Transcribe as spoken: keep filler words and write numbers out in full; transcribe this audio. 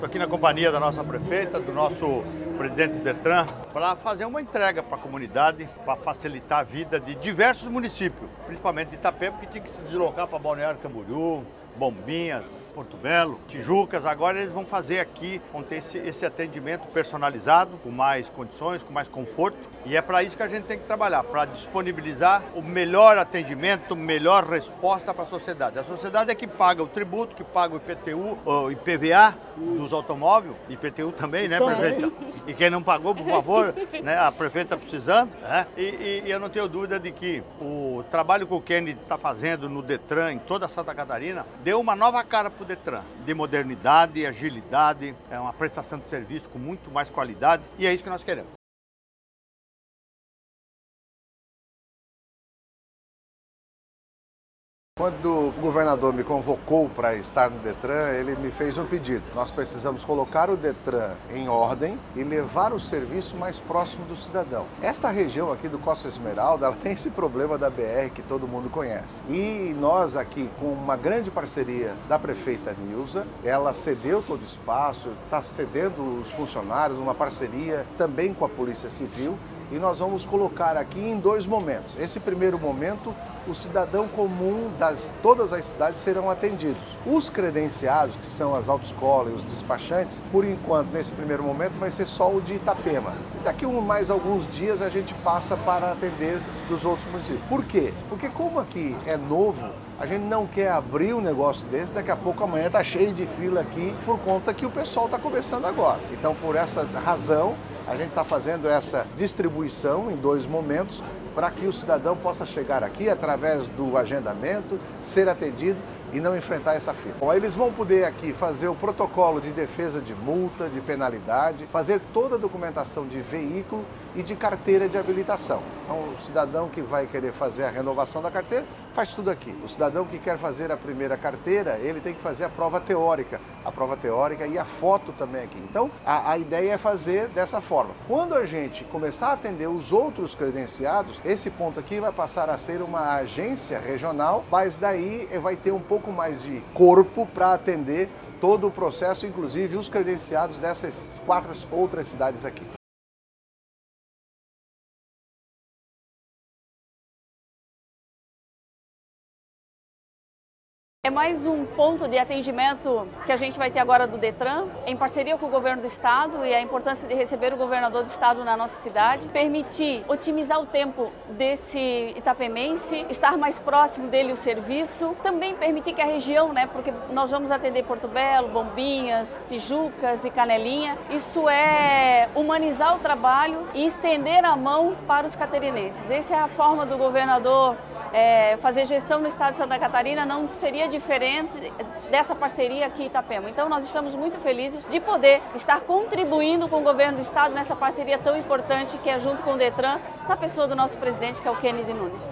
Estou aqui na companhia da nossa prefeita, do nosso presidente do Detran, para fazer uma entrega para a comunidade, para facilitar a vida de diversos municípios, principalmente de Itapema, que tinha que se deslocar para Balneário Camboriú, Bombinhas, Porto Belo, Tijucas. Agora eles vão fazer aqui, vão ter esse, esse atendimento personalizado, com mais condições, com mais conforto. E é para isso que a gente tem que trabalhar, para disponibilizar o melhor atendimento, melhor resposta para a sociedade. A sociedade é que paga o tributo, que paga o I P T U, o I P V A dos automóveis, I P T U também, né, prefeita? E quem não pagou, por favor, né, a prefeita está precisando. Né? E, e, e eu não tenho dúvida de que o trabalho que o Kennedy está fazendo no Detran, em toda Santa Catarina, deu uma nova cara para o Detran, de modernidade, agilidade, é uma prestação de serviço com muito mais qualidade, e é isso que nós queremos. Quando o governador me convocou para estar no Detran, ele me fez um pedido. Nós precisamos colocar o Detran em ordem e levar o serviço mais próximo do cidadão. Esta região aqui do Costa Esmeralda, ela tem esse problema da B R que todo mundo conhece. E nós aqui, com uma grande parceria da prefeita Nilza, ela cedeu todo o espaço, está cedendo os funcionários, uma parceria também com a Polícia Civil, e nós vamos colocar aqui em dois momentos. Esse primeiro momento, o cidadão comum das todas as cidades serão atendidos. Os credenciados, que são as autoescolas e os despachantes, por enquanto, nesse primeiro momento, vai ser só o de Itapema. Daqui a mais alguns dias a gente passa para atender dos outros municípios. Por quê? Porque como aqui é novo, a gente não quer abrir um negócio desse, daqui a pouco amanhã está cheio de fila aqui, por conta que o pessoal está começando agora. Então, por essa razão, a gente está fazendo essa distribuição em dois momentos para que o cidadão possa chegar aqui através do agendamento, ser atendido e não enfrentar essa fila. Bom, eles vão poder aqui fazer o protocolo de defesa de multa, de penalidade, fazer toda a documentação de veículo e de carteira de habilitação. Então, o cidadão que vai querer fazer a renovação da carteira, faz tudo aqui. O cidadão que quer fazer a primeira carteira, ele tem que fazer a prova teórica. A prova teórica e a foto também aqui. Então, a, a ideia é fazer dessa forma. Quando a gente começar a atender os outros credenciados, esse ponto aqui vai passar a ser uma agência regional, mas daí vai ter um pouco mais de corpo para atender todo o processo, inclusive os credenciados dessas quatro outras cidades aqui. É mais um ponto de atendimento que a gente vai ter agora do Detran, em parceria com o governo do estado, e a importância de receber o governador do estado na nossa cidade, permitir otimizar o tempo desse itapemense, estar mais próximo dele o serviço, também permitir que a região, né, porque nós vamos atender Porto Belo, Bombinhas, Tijucas e Canelinha, isso é humanizar o trabalho e estender a mão para os catarinenses. Essa é a forma do governador é, fazer gestão no estado de Santa Catarina, não seria diferente dessa parceria aqui em Itapema. Então nós estamos muito felizes de poder estar contribuindo com o governo do estado nessa parceria tão importante que é junto com o Detran, na pessoa do nosso presidente, que é o Kennedy Nunes.